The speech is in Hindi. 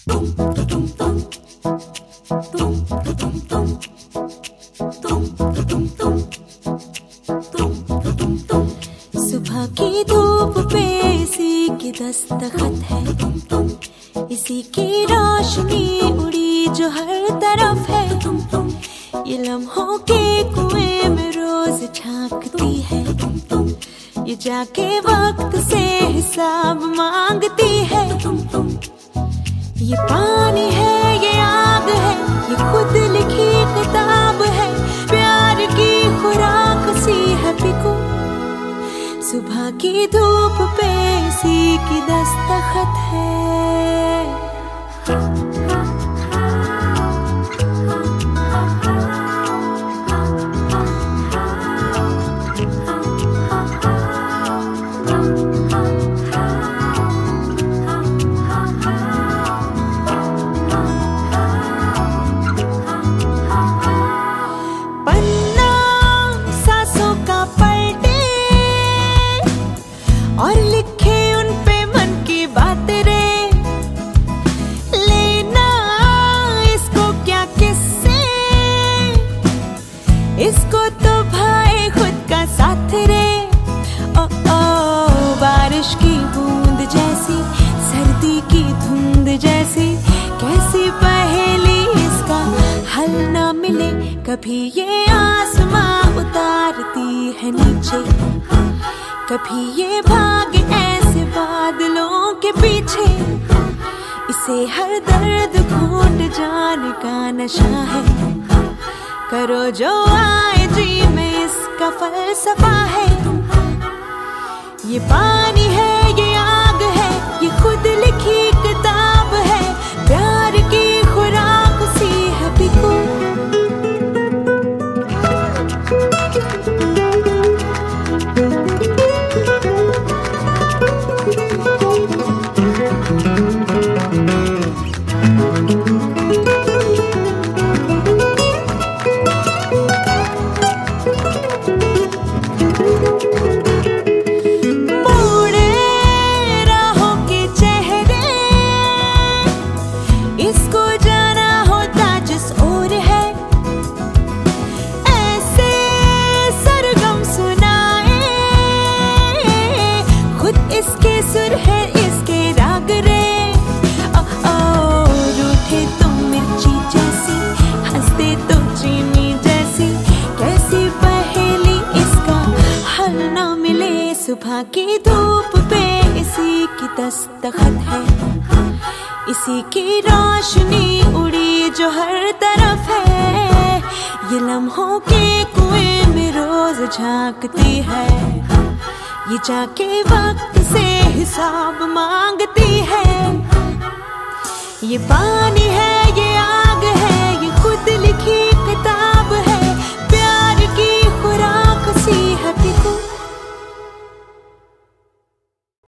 सुबह की धूप पे इसी की दस्तखत है, इसी की रोशनी उड़ी जो हर तरफ है। ये लम्हों के कुएं में रोज झांकती है, ये जाके वक्त से हिसाब मांगती है। ये पानी है, ये आग है, ये खुद लिखी किताब है, प्यार की खुराक सी है पिको। सुबह की धूप पे इसी की दस्तखत है। और लिखे उन पे मन की बात रे, लेना इसको क्या किससे, इसको तो भाई खुद का साथ रे। ओ ओ बारिश की बूंद जैसी, सर्दी की धुंध जैसी, कैसी पहेली इसका हल ना मिले। कभी ये आसमां उतारती है नीचे, कभी ये भाग ऐसे बादलों के पीछे। इसे हर दर्द घोट जाने का नशा है, करो जो आए जी में इसका फलसफा है। ये पानी है, ये आग है, ये खुद लिखी किताब है, प्यार की खुराक सी है पिको। इसके सुर है, इसके राग रे। ओ ओ रूठे तो मिर्ची जैसी, हंसते तो चीनी जैसी, कैसी पहेली इसका हल ना मिले। सुबह की धूप पे इसी की दस्तखत है, इसी की रोशनी उड़ी जो हर तरफ है। ये लम्हों के कुएं में रोज झांकती है, ये जाके वक्त से हिसाब मांगती है। ये पानी